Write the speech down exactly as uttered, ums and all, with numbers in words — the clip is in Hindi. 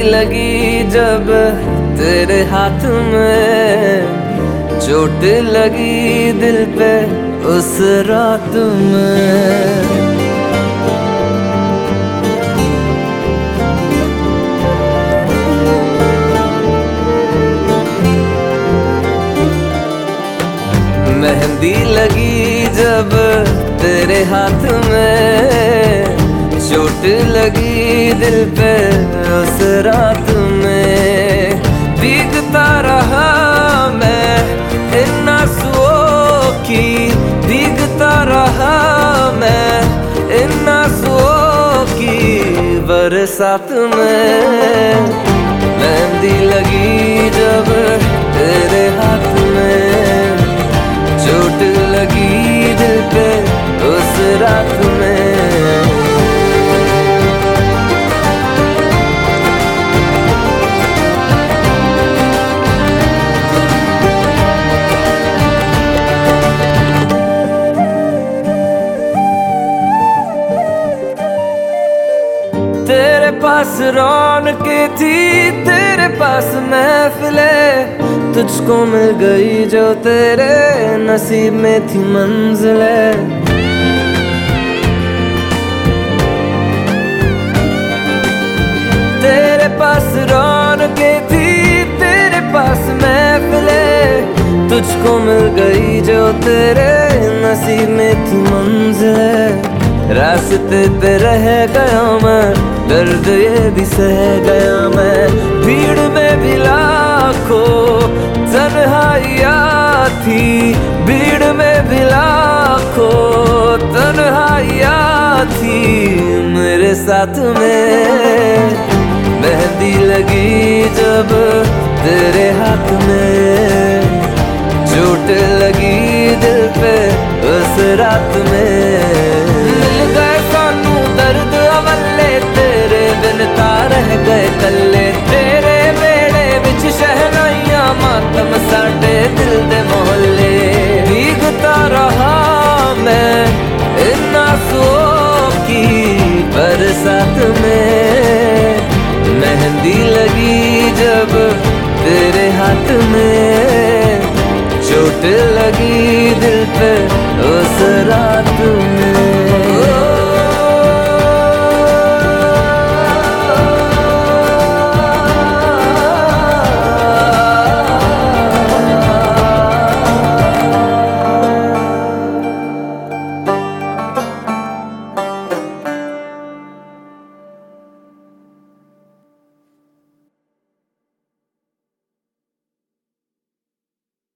लगी जब तेरे हाथ में, चोट लगी दिल पे उस रात में। मेहंदी लगी जब तेरे हाथ में, चोट लगी दिल पे उस रात में। भीगता रहा मैं इन आंसुओं की, भीगता रहा मैं इन आंसुओं की बरसात में। मेहंदी लगी जब तेरे हाथ में, चोट लगी दिल पे उस रात में। तेरे पास रौनकें थी, तेरे पास महफिलें, तुझको मिल गई जो तेरे नसीब में थी मंजिलें। तेरे पास रौनकें थी, तेरे पास महफिलें, तुझको मिल गई जो तेरे नसीब में थी मंजिलें। रास्ते पे रह गया मैं, दर्द ये भी सह गया मैं। भीड़ में भी लाखों तन्हाइयाँ थी, भीड़ में भी लाखों तन्हाइयाँ थी मेरे साथ में। मेहंदी लगी जब तेरे हाथ में, चोट लगी दिल पे उस रात में। मिल गए सानू दर्द अवल्ले, तेरे बिन रह गए कल्ले। तेरे बेड़े विच शहनाइयां मातम साडे दिल दे मोहल्ले। भीगता रहा मैं इन आंसुओं की बरसात में। मेहंदी लगी जब तेरे हाथ में, चोट लगी